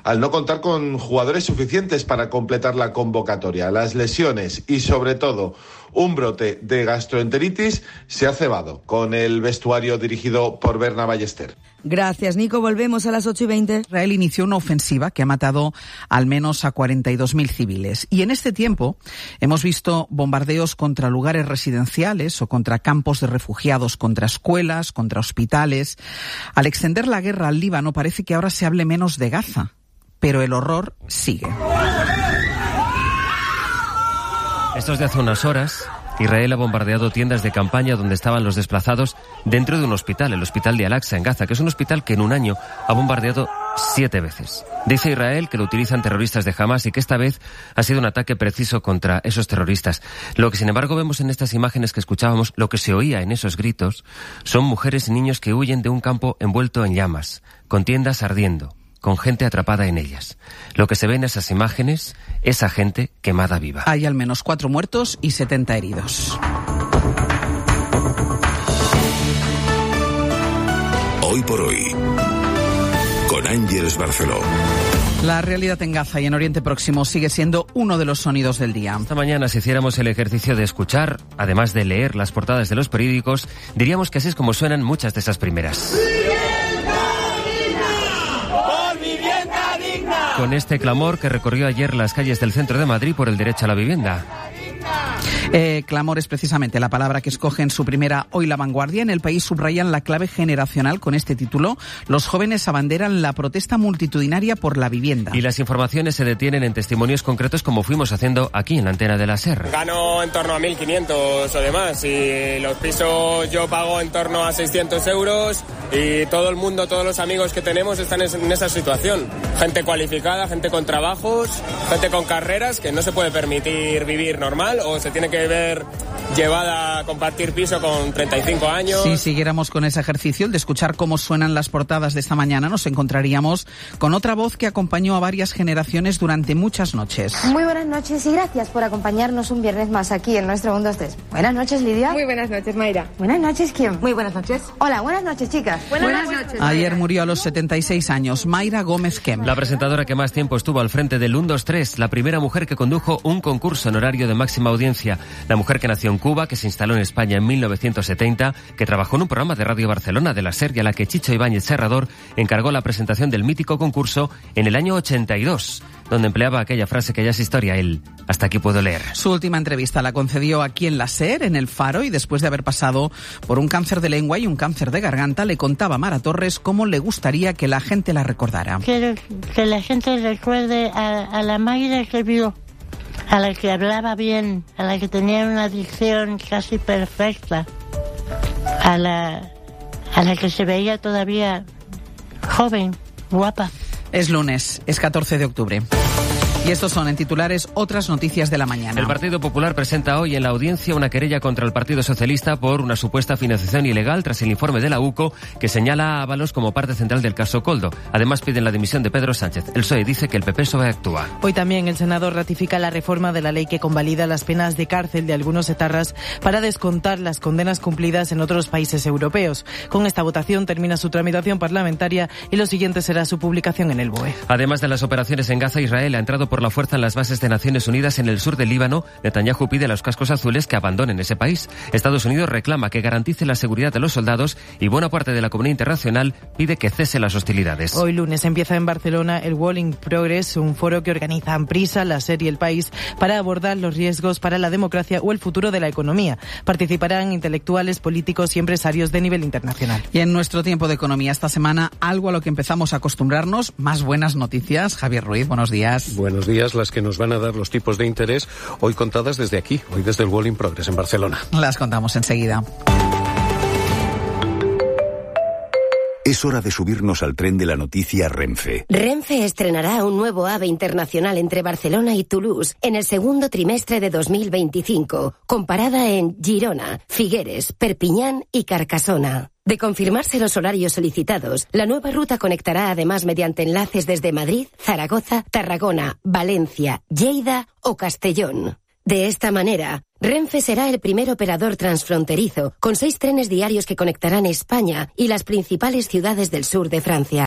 al no contar con jugadores suficientes para completar la convocatoria. Las lesiones y, sobre todo, un brote de gastroenteritis se ha cebado con el vestuario dirigido por Berna Ballester. Gracias, Nico. Volvemos a las 8:20. Israel inició una ofensiva que ha matado al menos a 42.000 civiles. Y en este tiempo hemos visto bombardeos contra lugares residenciales o contra campos de refugiados, contra escuelas, contra hospitales. Al extender la guerra al Líbano parece que ahora se hable menos de Gaza, pero el horror sigue. Esto es de hace unas horas. Israel ha bombardeado tiendas de campaña donde estaban los desplazados dentro de un hospital, el hospital de Al-Aqsa en Gaza, que es un hospital que en un año ha bombardeado 7 veces. Dice Israel que lo utilizan terroristas de Hamas y que esta vez ha sido un ataque preciso contra esos terroristas. Lo que sin embargo vemos en estas imágenes que escuchábamos, lo que se oía en esos gritos, son mujeres y niños que huyen de un campo envuelto en llamas, con tiendas ardiendo, con gente atrapada en ellas. Lo que se ve en esas imágenes, esa gente quemada viva. Hay al menos 4 muertos y 70 heridos. Hoy por hoy, con Ángeles Barceló. La realidad en Gaza y en Oriente Próximo sigue siendo uno de los sonidos del día. Esta mañana, si hiciéramos el ejercicio de escuchar, además de leer las portadas de los periódicos, diríamos que así es como suenan muchas de esas primeras. Con este clamor que recorrió ayer las calles del centro de Madrid por el derecho a la vivienda. Clamor es precisamente la palabra que escoge en su primera Hoy La Vanguardia. En El País subrayan la clave generacional con este título. Los jóvenes abanderan la protesta multitudinaria por la vivienda. Y las informaciones se detienen en testimonios concretos como fuimos haciendo aquí en la antena de la SER. Gano en torno a 1.500 o demás y los pisos yo pago en torno a 600 euros y todo el mundo, todos los amigos que tenemos están en esa situación. Gente cualificada, gente con trabajos, gente con carreras que no se puede permitir vivir normal o se tiene que ver llevada a compartir piso con 35 años. Si siguiéramos con ese ejercicio, el de escuchar cómo suenan las portadas de esta mañana, nos encontraríamos con otra voz que acompañó a varias generaciones durante muchas noches. Muy buenas noches y gracias por acompañarnos un viernes más aquí en nuestro 1, 2, 3. Buenas noches, Lidia. Muy buenas noches, Mayra. Buenas noches, Kim. Muy buenas noches. Hola, buenas noches, chicas. Buenas noches. Ayer murió a los 76 años Mayra Gómez Kem. La presentadora que más tiempo estuvo al frente del 1, 2, 3, la primera mujer que condujo un concurso en horario de máxima audiencia. La mujer que nació en Cuba, que se instaló en España en 1970, que trabajó en un programa de Radio Barcelona de la SER y a la que Chicho Ibáñez Serrador encargó la presentación del mítico concurso en el año 82, donde empleaba aquella frase que ya es historia, el "hasta aquí puedo leer". Su última entrevista la concedió aquí en la SER, en El Faro, y después de haber pasado por un cáncer de lengua y un cáncer de garganta, le contaba a Mara Torres cómo le gustaría que la gente la recordara. Quiero que la gente recuerde a la Mayra que vio, a la que hablaba bien, a la que tenía una dicción casi perfecta, a la que se veía todavía joven, guapa. Es lunes, es 14 de octubre. Y estos son, en titulares, otras noticias de la mañana. El Partido Popular presenta hoy en la audiencia una querella contra el Partido Socialista por una supuesta financiación ilegal tras el informe de la UCO que señala a Ábalos como parte central del caso Koldo. Además piden la dimisión de Pedro Sánchez. El PSOE dice que el PP actúa. Hoy también el Senado ratifica la reforma de la ley que convalida las penas de cárcel de algunos etarras para descontar las condenas cumplidas en otros países europeos. Con esta votación termina su tramitación parlamentaria y lo siguiente será su publicación en el BOE. Además de las operaciones en Gaza, Israel ha entrado por la fuerza en las bases de Naciones Unidas en el sur del Líbano. Netanyahu pide a los cascos azules que abandonen ese país. Estados Unidos reclama que garantice la seguridad de los soldados y buena parte de la comunidad internacional pide que cese las hostilidades. Hoy lunes empieza en Barcelona el Walling Progress, un foro que organizan Prisa, la SER y El País para abordar los riesgos para la democracia o el futuro de la economía. Participarán intelectuales, políticos y empresarios de nivel internacional. Y en nuestro tiempo de economía esta semana, algo a lo que empezamos a acostumbrarnos, más buenas noticias. Javier Ruiz, buenos días. Buenos días. Las que nos van a dar los tipos de interés, hoy contadas desde aquí, hoy desde el Walling Progress en Barcelona. Las contamos enseguida. Es hora de subirnos al tren de la noticia Renfe. Renfe estrenará un nuevo AVE internacional entre Barcelona y Toulouse en el segundo trimestre de 2025, con parada en Girona, Figueres, Perpiñán y Carcassona. De confirmarse los horarios solicitados, la nueva ruta conectará además mediante enlaces desde Madrid, Zaragoza, Tarragona, Valencia, Lleida o Castellón. De esta manera, Renfe será el primer operador transfronterizo, con 6 trenes diarios que conectarán España y las principales ciudades del sur de Francia.